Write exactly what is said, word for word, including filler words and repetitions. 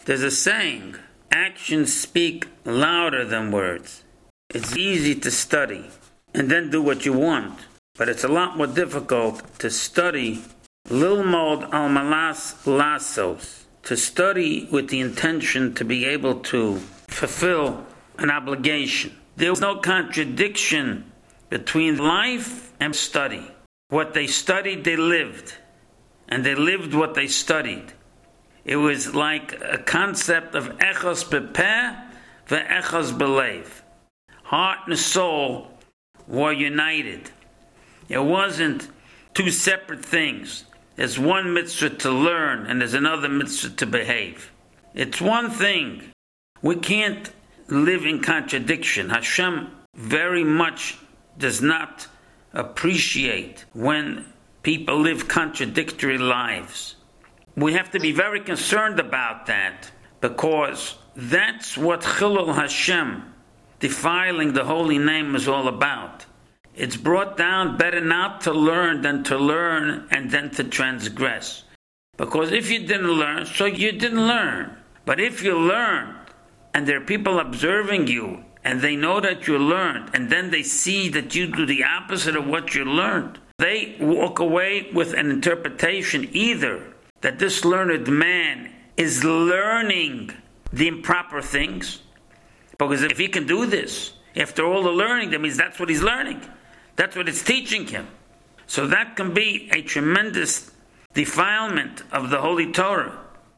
There's a saying, actions speak louder than words. It's easy to study and then do what you want, but it's a lot more difficult to study lilmod al malas lasos, to study with the intention to be able to fulfill an obligation. There's no contradiction between life and study. What they studied, they lived, and they lived what they studied. It was like a concept of echos bepeh ve'echos belev. Heart and soul were united. It wasn't two separate things. There's one mitzvah to learn and there's another mitzvah to behave. It's one thing. We can't live in contradiction. Hashem very much does not appreciate when people live contradictory lives. We have to be very concerned about that, because that's what Chilul Hashem, defiling the holy name, is all about. It's brought down, better not to learn than to learn and then to transgress. Because if you didn't learn, so you didn't learn. But if you learned, and there are people observing you, and they know that you learned, and then they see that you do the opposite of what you learned, they walk away with an interpretation either that this learned man is learning the improper things, because if he can do this, after all the learning, that means that's what he's learning. That's what it's teaching him. So that can be a tremendous defilement of the Holy Torah.